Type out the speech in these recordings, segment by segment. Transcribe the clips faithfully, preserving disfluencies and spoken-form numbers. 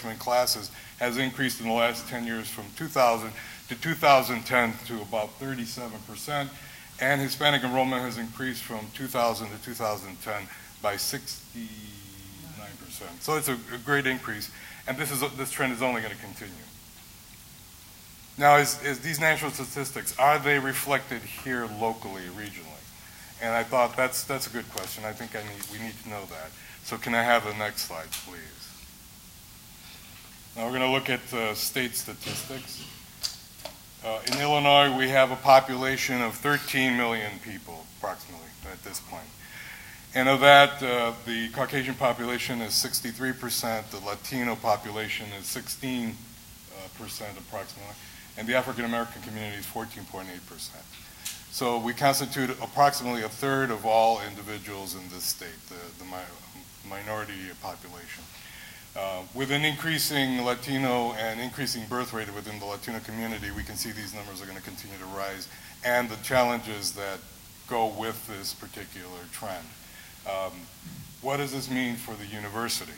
freshman classes has increased in the last ten years from two thousand to two thousand ten to about thirty-seven percent, and Hispanic enrollment has increased from two thousand to two thousand ten by sixty-nine percent. So it's a, a great increase, and this, is, this trend is only going to continue. Now, is, is these national statistics, are they reflected here locally, regionally? And I thought that's, that's a good question. I think I need, we need to know that. So can I have the next slide, please? Now we're going to look at uh, state statistics. Uh, in Illinois, we have a population of thirteen million people, approximately, at this point. And of that, uh, the Caucasian population is sixty-three percent, the Latino population is sixteen percent approximately, and the African American community is fourteen point eight percent. So we constitute approximately a third of all individuals in this state, the, the mi minority population. Uh, with an increasing Latino and increasing birth rate within the Latino community, we can see these numbers are going to continue to rise, and the challenges that go with this particular trend. Um, what does this mean for the university?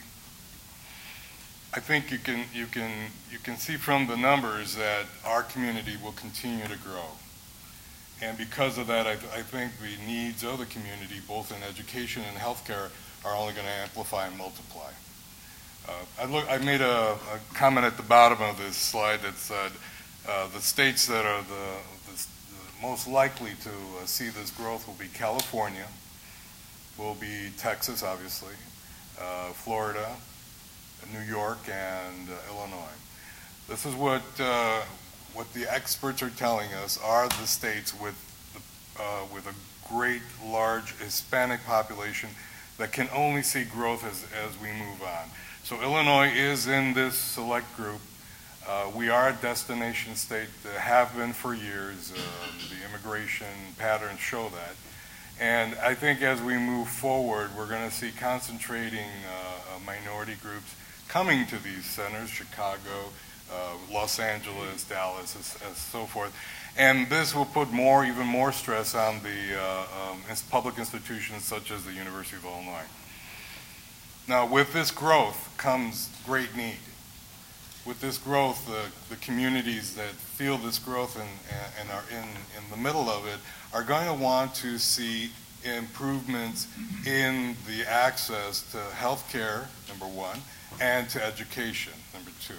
I think you can, you can, you can see from the numbers that our community will continue to grow. And because of that, I, th I think the needs of the community, both in education and healthcare, are only going to amplify and multiply. Uh, I, look, I made a, a comment at the bottom of this slide that said uh, the states that are the, the, the most likely to uh, see this growth will be California, will be Texas, obviously, uh, Florida, New York, and uh, Illinois. This is what, uh, what the experts are telling us are the states with, the, uh, with a great, large Hispanic population that can only see growth as, as we move on. So Illinois is in this select group. Uh, we are a destination state that have been for years. Uh, the immigration patterns show that. And I think as we move forward, we're going to see concentrating uh, minority groups coming to these centers, Chicago, uh, Los Angeles, Dallas, as, as so forth. And this will put more, even more stress on the uh, um, public institutions such as the University of Illinois. Now, with this growth comes great need. With this growth, the, the communities that feel this growth and, and are in, in the middle of it are going to want to see improvements in the access to health care, number one, and to education, number two.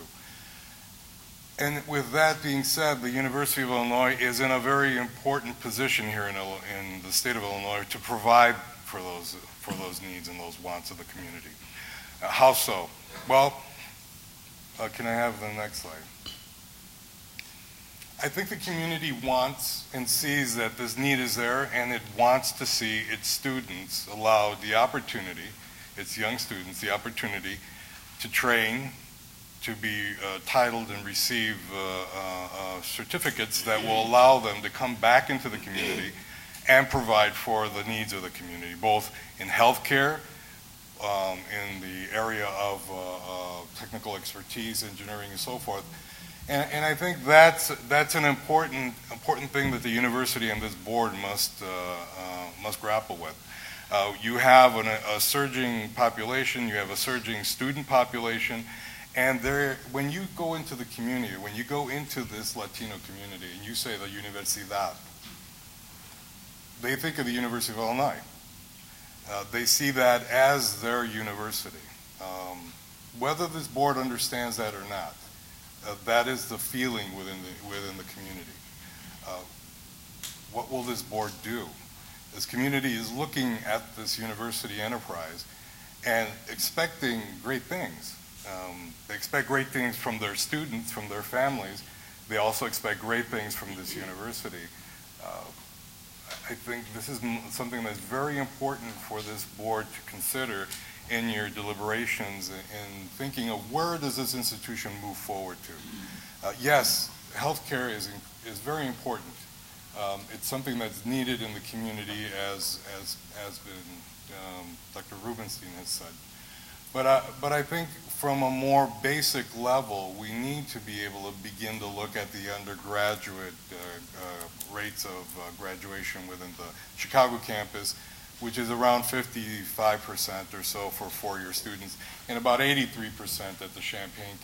And with that being said, the University of Illinois is in a very important position here in, in the state of Illinois to provide for those, for those needs and those wants of the community. Uh, how so? Well, uh, can I have the next slide? I think the community wants and sees that this need is there, and it wants to see its students allowed the opportunity, its young students, the opportunity to train, to be uh, titled and receive uh, uh, uh, certificates that will allow them to come back into the community and provide for the needs of the community, both in healthcare, um, in the area of uh, uh, technical expertise, engineering, and so forth. And, and I think that's, that's an important, important thing that the university and this board must, uh, uh, must grapple with. Uh, you have an, a surging population, you have a surging student population, and there, when you go into the community, when you go into this Latino community and you say the Universidad, they think of the University of Illinois. Uh, they see that as their university. Um, whether this board understands that or not, uh, that is the feeling within the, within the community. Uh, what will this board do? This community is looking at this university enterprise and expecting great things. Um, they expect great things from their students, from their families. They also expect great things from this university. Uh, I think this is something that's very important for this board to consider in your deliberations in thinking of where does this institution move forward to. Uh, yes, healthcare is, is very important. Um, it's something that's needed in the community, as, as, as been, um, Doctor Rubenstein has said. But, uh, but I think from a more basic level, we need to be able to begin to look at the undergraduate uh, uh, rates of uh, graduation within the Chicago campus, which is around fifty-five percent or so for four-year students, and about eighty-three percent at the Champaign